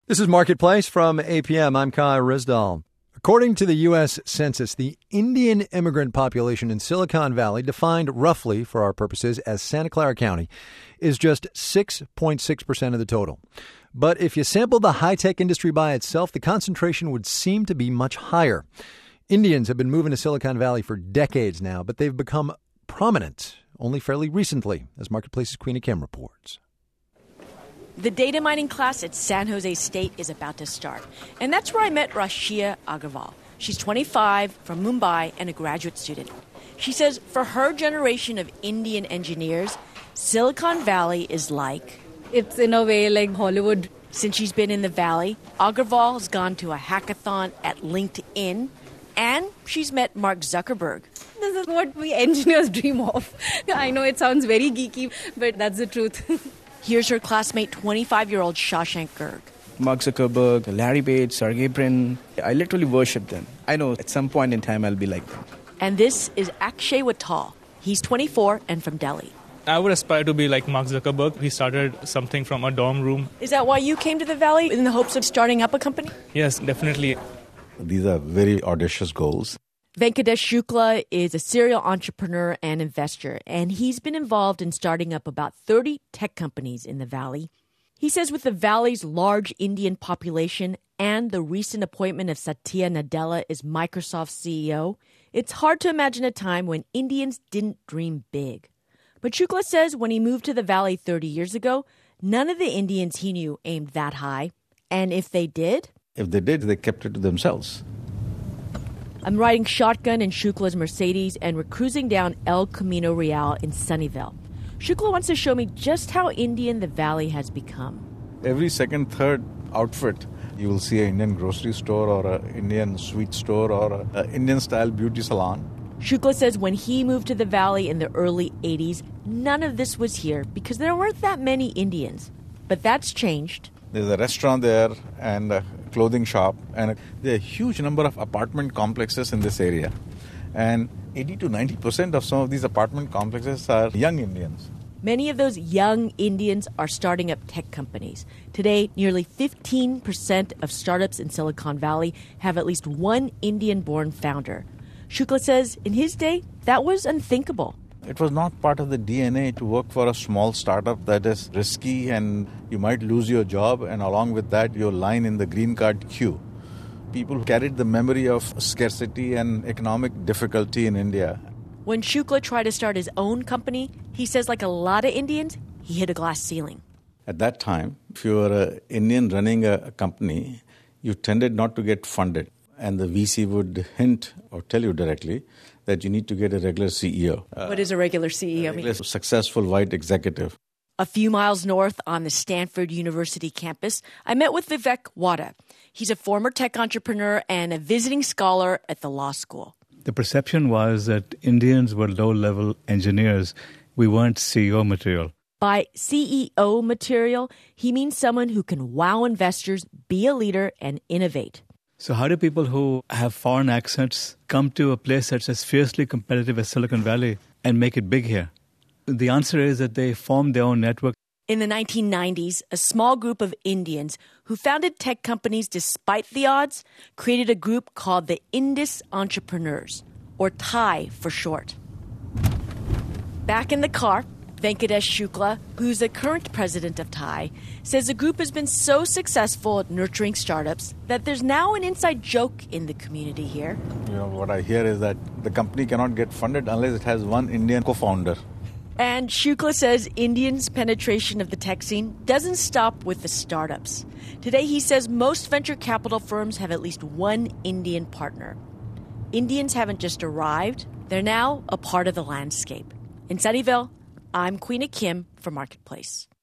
This is Marketplace from APM. I'm Kai Rizdal. According to the U.S. Census, the Indian immigrant population in Silicon Valley, defined roughly for our purposes as Santa Clara County, is just 6.6% of the total. But if you sampled the high-tech industry by itself, the concentration would seem to be much higher. Indians have been moving to Silicon Valley for decades now, but they've become prominent only fairly recently, as Marketplace's Queenie Kim reports. The data mining class at San Jose State is about to start. And that's where I met Rashia Agarwal. She's 25, from Mumbai, and a graduate student. She says for her generation of Indian engineers, Silicon Valley is like... It's in a way like Hollywood. Since she's been in the Valley, Agarwal has gone to a hackathon at LinkedIn, and she's met Mark Zuckerberg. This is what we engineers dream of. I know it sounds very geeky, but that's the truth. Here's her classmate, 25-year-old Shashank Garg. Mark Zuckerberg, Larry Page, Sergey Brin. I literally worship them. I know at some point in time I'll be like them. And this is Akshay Wattal. He's 24 and from Delhi. I would aspire to be like Mark Zuckerberg. He started something from a dorm room. Is that why you came to the Valley, in the hopes of starting up a company? Yes, definitely. These are very audacious goals. Venkatesh Shukla is a serial entrepreneur and investor, and he's been involved in starting up about 30 tech companies in the Valley. He says with the Valley's large Indian population and the recent appointment of Satya Nadella as Microsoft's CEO, it's hard to imagine a time when Indians didn't dream big. But Shukla says when he moved to the Valley 30 years ago, none of the Indians he knew aimed that high. And if they did? If they did, they kept it to themselves. I'm riding shotgun in Shukla's Mercedes, and we're cruising down El Camino Real in Sunnyvale. Shukla wants to show me just how Indian the Valley has become. Every second, third outfit, you will see an Indian grocery store or an Indian sweet store or an Indian-style beauty salon. Shukla says when he moved to the Valley in the early 80s, none of this was here because there weren't that many Indians. But that's changed. There's a restaurant there and a clothing shop, and there are a huge number of apartment complexes in this area. And 80 to 90% of some of these apartment complexes are young Indians. Many of those young Indians are starting up tech companies. Today, nearly 15% of startups in Silicon Valley have at least one Indian-born founder. Shukla says in his day, that was unthinkable. It was not part of the DNA to work for a small startup that is risky and you might lose your job, and along with that, your line in the green card queue. People carried the memory of scarcity and economic difficulty in India. When Shukla tried to start his own company, he says like a lot of Indians, he hit a glass ceiling. At that time, if you were an Indian running a company, you tended not to get funded. And the VC would hint or tell you directly that you need to get a regular CEO. What does a regular CEO mean? A successful white executive. A few miles north on the Stanford University campus, I met with Vivek Wada. He's a former tech entrepreneur and a visiting scholar at the law school. The perception was that Indians were low-level engineers. We weren't CEO material. By CEO material, he means someone who can wow investors, be a leader, and innovate. So how do people who have foreign accents come to a place that's as fiercely competitive as Silicon Valley and make it big here? The answer is that they form their own network. In the 1990s, a small group of Indians who founded tech companies despite the odds created a group called the Indus Entrepreneurs, or TIE for short. Back in the car, Venkatesh Shukla, who's the current president of TIE, says the group has been so successful at nurturing startups that there's now an inside joke in the community here. What I hear is that the company cannot get funded unless it has one Indian co-founder. And Shukla says Indians' penetration of the tech scene doesn't stop with the startups. Today, he says most venture capital firms have at least one Indian partner. Indians haven't just arrived, they're now a part of the landscape. In Sunnyvale, I'm Queenie Kim for Marketplace.